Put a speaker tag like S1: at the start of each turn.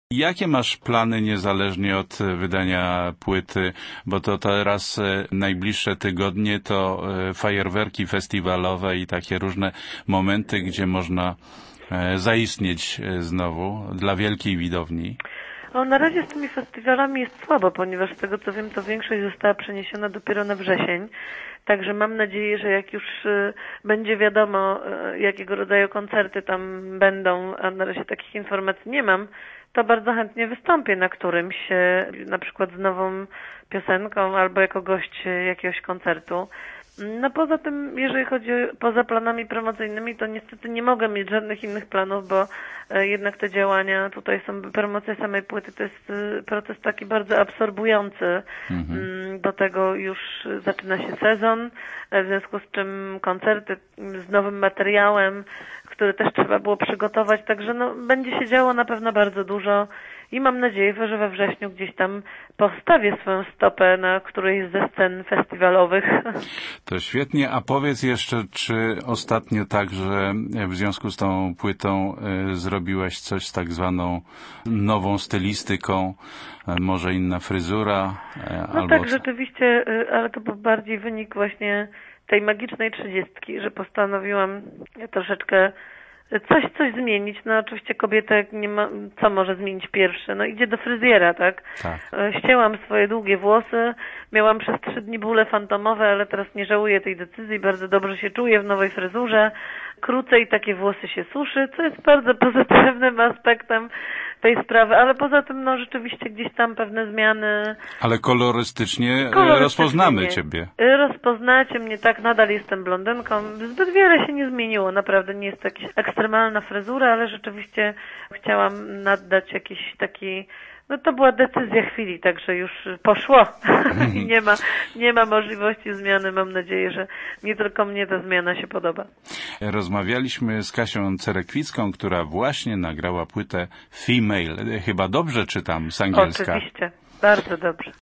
S1: Jakie masz plany niezależnie od wydania płyty? Bo to teraz najbliższe tygodnie to fajerwerki festiwalowe i takie różne momenty, gdzie można zaistnieć znowu dla wielkiej widowni.
S2: No, na razie z tymi festiwalami jest słabo, ponieważ z tego co wiem, to większość została przeniesiona dopiero na wrzesień. Także mam nadzieję, że jak już będzie wiadomo, jakiego rodzaju koncerty tam będą, a na razie takich informacji nie mam, to bardzo chętnie wystąpię na którymś, na przykład z nową piosenką albo jako gość jakiegoś koncertu. No poza tym, jeżeli chodzi poza planami promocyjnymi, to niestety nie mogę mieć żadnych innych planów, bo jednak te działania tutaj są, promocja samej płyty to jest proces taki bardzo absorbujący. Do tego już zaczyna się sezon, w związku z czym koncerty z nowym materiałem, który też trzeba było przygotować, także no, będzie się działo na pewno bardzo dużo i mam nadzieję, że we wrześniu gdzieś tam postawię swoją stopę na którejś ze scen festiwalowych.
S1: To świetnie, a powiedz jeszcze, czy ostatnio także w związku z tą płytą zrobiłaś coś z tak zwaną nową stylistyką, może inna fryzura?
S2: No
S1: albo
S2: tak, rzeczywiście, ale to był bardziej wynik właśnie tej magicznej 30, że postanowiłam troszeczkę coś zmienić. No oczywiście kobieta nie ma, co może zmienić pierwsze? No idzie do fryzjera, tak?
S1: Tak.
S2: Ścięłam swoje długie włosy, miałam przez 3 dni bóle fantomowe, ale teraz nie żałuję tej decyzji, bardzo dobrze się czuję w nowej fryzurze. Krócej takie włosy się suszy, co jest bardzo pozytywnym aspektem tej sprawy, ale poza tym no rzeczywiście gdzieś tam pewne zmiany.
S1: Ale kolorystycznie rozpoznamy ciebie.
S2: Rozpoznacie mnie, tak, nadal jestem blondynką. Zbyt wiele się nie zmieniło, naprawdę nie jest to jakaś ekstremalna fryzura, ale rzeczywiście chciałam naddać jakiś taki, no to była decyzja chwili, także już poszło. I nie ma możliwości zmiany. Mam nadzieję, że nie tylko mnie ta zmiana się podoba.
S1: Rozmawialiśmy z Kasią Cerekwicką, która właśnie nagrała płytę Female. Chyba dobrze czytam z angielska.
S2: Oczywiście, bardzo dobrze.